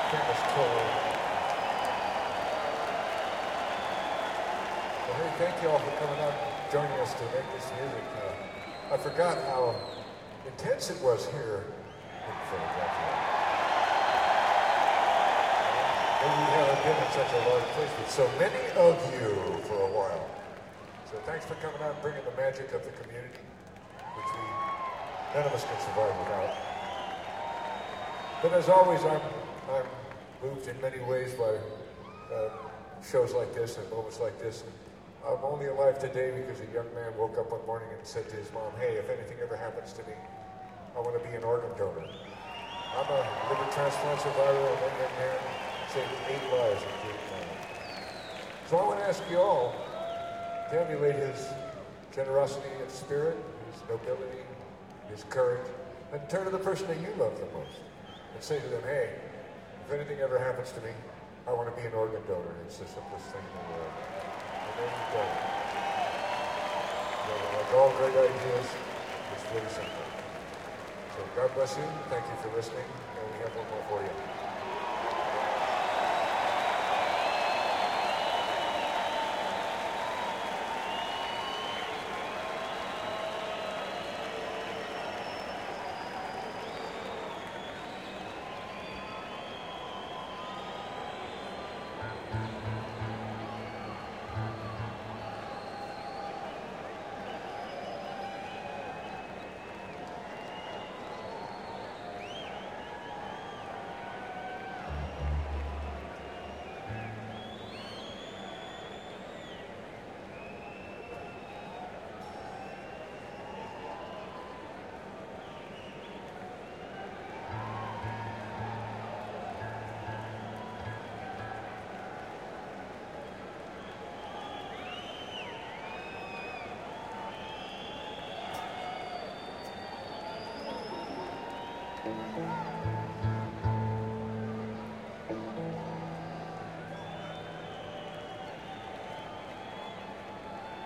famous toll. Well, hey, thank you all for coming out and joining us to make this music. I forgot how intense it was here in Philadelphia. Maybe we haven't been in such a large place with so many of you for a while. So thanks for coming out and bringing the magic of the community, which none of us can survive without. But as always, I'm moved in many ways by shows like this and moments like this. And I'm only alive today because a young man woke up one morning and said to his mom, "Hey, if anything ever happens to me, I want to be an organ donor." I'm a liver transplant survivor, and that young man saved 8 lives in Vietnam. So I want to ask you all to emulate his generosity and spirit, his nobility, his courage, and turn to the person that you love the most and say to them, "Hey, if anything ever happens to me, I want to be an organ donor." It's the simplest thing in the world. And there you go. So, like all great ideas, it's really simple. So God bless you. Thank you for listening. And we have one more for you. Thank you.